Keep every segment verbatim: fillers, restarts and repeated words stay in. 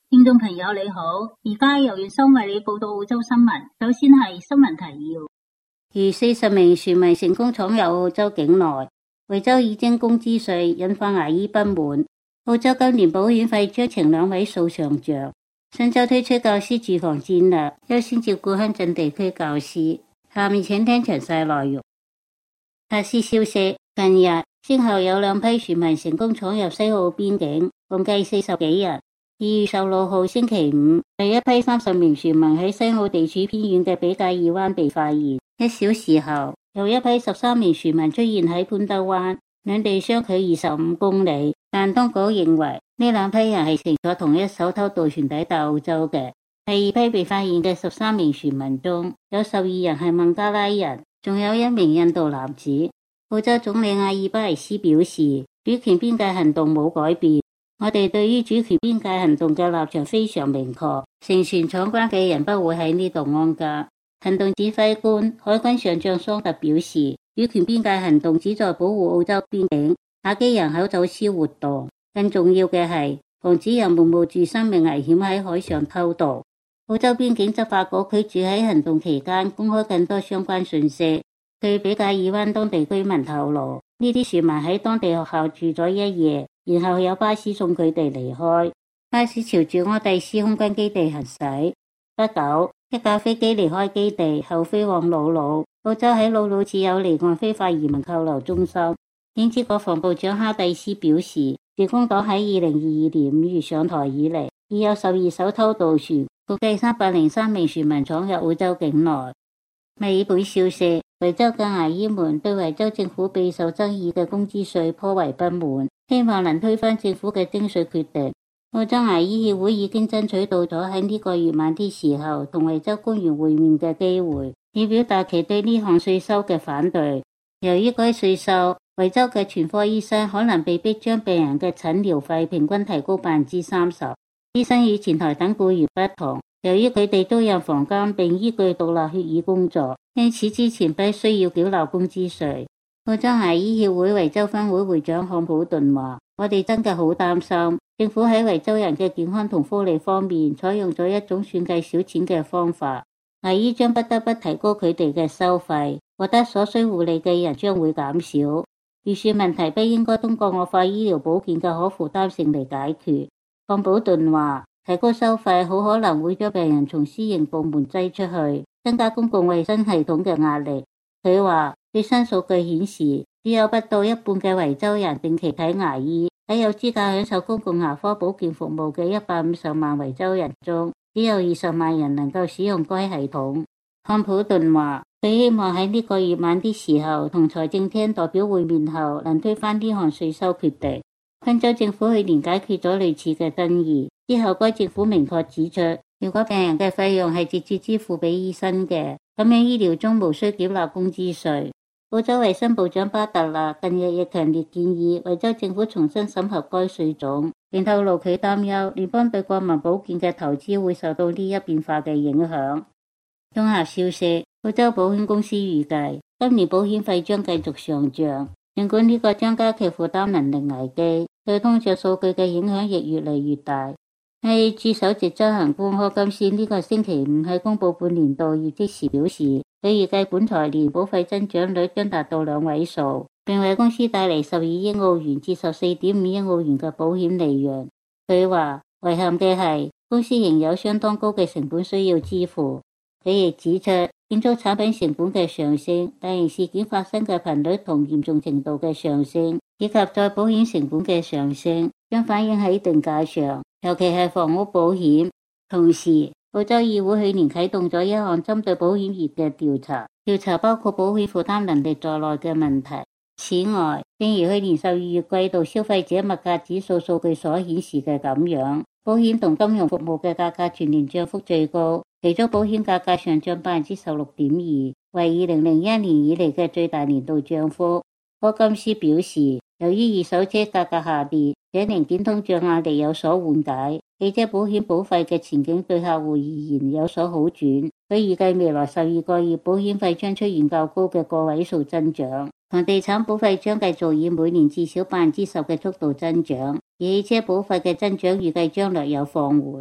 聽眾朋友你好，而家由粵新為你報道澳洲新聞。首先係新聞提要：逾四十名船民成功闖入澳洲境內，維州已徵工資稅，引發牙醫不滿。澳洲今年保險費將呈兩位數上漲。新州推出教師住房戰略，優先照顧鄉鎮地區教師。下面請聽詳細內容。核事消息：近日先後有兩批船民成功闖入西澳邊境，共計四十幾人。二月十六號星期五，第一批三十名船民喺西澳地處偏遠嘅比加爾灣被發現。一小時後，又一批十三名船民出現喺潘德灣，兩地相距二十五公里。但當局認為呢兩批人係乘坐同一艘偷渡船抵達澳洲嘅。第二批被發現嘅十三名船民中，有十二人係孟加拉人，仲有一名印度男子。澳洲總理阿爾巴尼斯表示，主權邊界行動冇改變。我哋對於主權邊界行動嘅立場非常明確，乘船闖關嘅人不會喺呢度安家。行動指揮官海軍上將桑特表示，主權邊界行動旨在保護澳洲邊境，打擊人口走私活動。更重要嘅係，防止人們冒住生命危險喺海上偷渡。澳洲邊境執法局拒絕喺行動期間公開更多相關信息。據比加爾灣當地居民透露，呢啲船民喺當地學校住咗一夜，然後有巴士送佢哋離開。巴士朝住柯蒂斯空軍基地行駛。不久，一架飛機離開基地後飛往魯魯。澳洲喺魯魯設有離岸非法移民扣留中心。英資國防部長哈蒂斯表示，自工黨喺二零二二年五月上台以嚟，已有十二艘偷渡船，共計三百零三名船民闖入澳洲境內。墨爾本消息：維州嘅牙醫們對維州政府備受爭議嘅工資稅頗為不滿，希望能推翻政府嘅徵稅決定。澳洲牙醫協會已經爭取到咗喺呢個月晚啲時候同維州官員會面嘅機會，以表達其對呢項稅收嘅反對。由於該稅收，維州嘅全科醫生可能被迫將病人嘅診療費平均提高百分之三十。醫生與前台等僱員不同，由於佢哋租入房間並依據獨立協議工作，因此之前必須要繳納工資稅。澳洲牙醫協會維州分會會長漢普頓話：我哋真嘅好擔心，政府喺維州人嘅健康同福利方面採用咗一種算計小錢嘅方法，牙醫將不得不提高佢哋嘅收費，獲得所需護理嘅人將會減少。預算問題不應該通過惡化醫療保健嘅可負擔性嚟解決。漢普頓話：提高收費好可能會將病人從私營部門擠出去，增加公共衛生系統嘅壓力。佢話最新數據顯示，只有不到一半嘅維州人定期睇牙醫。喺有資格享受公共牙科保健服務嘅一百五十萬維州人中，只有二十萬人能夠使用該系統。漢普頓話：佢希望喺呢個月晚啲時候同財政廳代表會面後，能推翻呢項稅收決定。昆州政府去年解決咗類似嘅爭議之後，該政府明確指出，如果病人嘅費用係直接支付俾醫生嘅，咁樣醫療中無需繳納工資稅。澳洲衛生部長巴特勒近日亦強烈建議維州政府重新審核該稅種，並透露佢擔憂聯邦對國民保健嘅投資會受到呢一變化嘅影響。綜合消息：澳洲保險公司預計今年保險費將繼續上漲，儘管呢個將加劇負擔能力危機，對通脹數據嘅影響亦越嚟越大。A A G 首席執行官柯金斯呢個星期五喺公布半年度業績時表示，佢預計本財年保費增長率將達到兩位數，並為公司帶嚟十二億澳元至十四點五億澳元嘅保險利潤。佢話遺憾嘅係，公司仍有相當高嘅成本需要支付。佢亦指出，建築產品成本嘅上升、大型事件發生嘅頻率同嚴重程度嘅上升，以及再保險成本嘅上升，將反映喺定價上，尤其係房屋保險。同時，澳洲議會去年啟動咗一項針對保險業嘅調查，調查包括保險負擔能力在內嘅問題。此外，正如去年十二月季度消費者物價指數數據所顯示嘅咁樣，保險同金融服務嘅價格全年漲幅最高，其中保險價格上漲百分之十六點二，為二零零一年以嚟嘅最大年度漲幅。柯金斯表示，由於二手車價格下跌，這零件通脹壓力有所緩解，汽車保險保費嘅前景對客戶而言有所好轉。佢預計未來十二個月保險費將出現較高嘅個位數增長。房地產保費將繼續以每年至少百分之十嘅速度增長，而汽車保費嘅增長預計將略有放緩。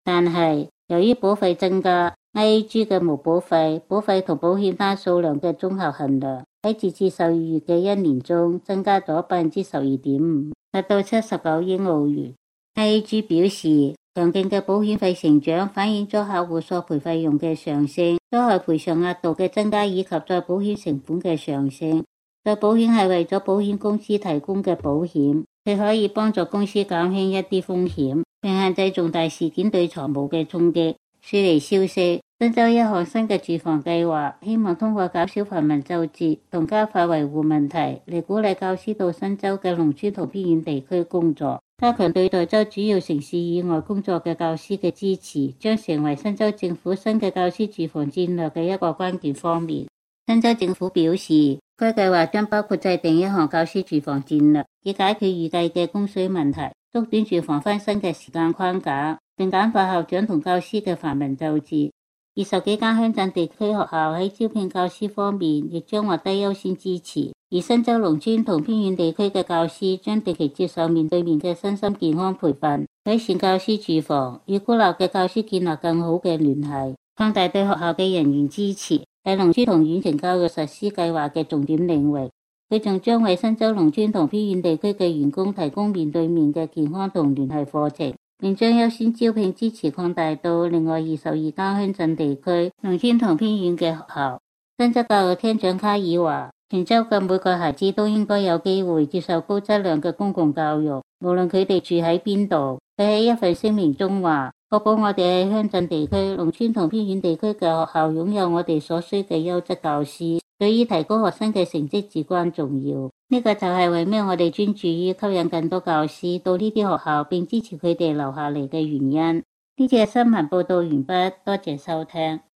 但係由於保費增加 ，I A G 嘅毛保費、保費同保險單數量嘅綜合衡量喺截至十二月嘅一年中增加咗百分之十二點五，達到七十九億澳元。I A G 表示，強勁嘅保險費成長反映咗客戶索賠費用嘅上升、災害賠償額度嘅增加以及再保險成本嘅上升。再保險係為咗保險公司提供嘅保險，佢可以幫助公司減輕一啲風險，並限制重大事件對財務嘅衝擊。雪梨消息，新州一項新嘅住房計劃，希望通過減少繁文縟節同加快維護問題嚟鼓勵教師到新州嘅農村同偏遠地區工作，加強對待州主要城市以外工作嘅教師嘅支持，將成為新州政府新嘅教師住房戰略嘅一個關鍵方面。新州政府表示，該計劃將包括制定一項教師住房戰略，以解決預計嘅供需問題，縮短住房翻新嘅時間框架，並簡化校長同教師嘅繁文縟節。二十幾間鄉鎮地區學校喺招聘教師方面亦將獲得優先支持，而新州農村同偏遠地區嘅教師將定期接受面對面嘅身心健康培訓，改善教師住房，與孤立嘅教師建立更好嘅聯繫，擴大對學校嘅人員支持，係農村同遠程教育實施計劃嘅重點領域。佢仲將為新州農村同偏遠地區嘅員工提供面對面嘅健康同聯繫課程，並將優先招聘支持擴大到另外二十二間鄉鎮地區、農村同偏遠嘅學校。新州教育廳長卡爾話，全州嘅每個孩子都應該有機會接受高質量嘅公共教育，無論佢哋住喺邊度。佢喺一份聲明中話，確保我哋喺鄉鎮地區、農村同偏遠地區嘅學校擁有我哋所需嘅優質教師，對於提高學生嘅成績至關重要。呢個就係為咩我哋專注於吸引更多教師到呢啲學校，並支持佢哋留下嚟嘅原因。呢次嘅新聞報道完畢，多謝收聽。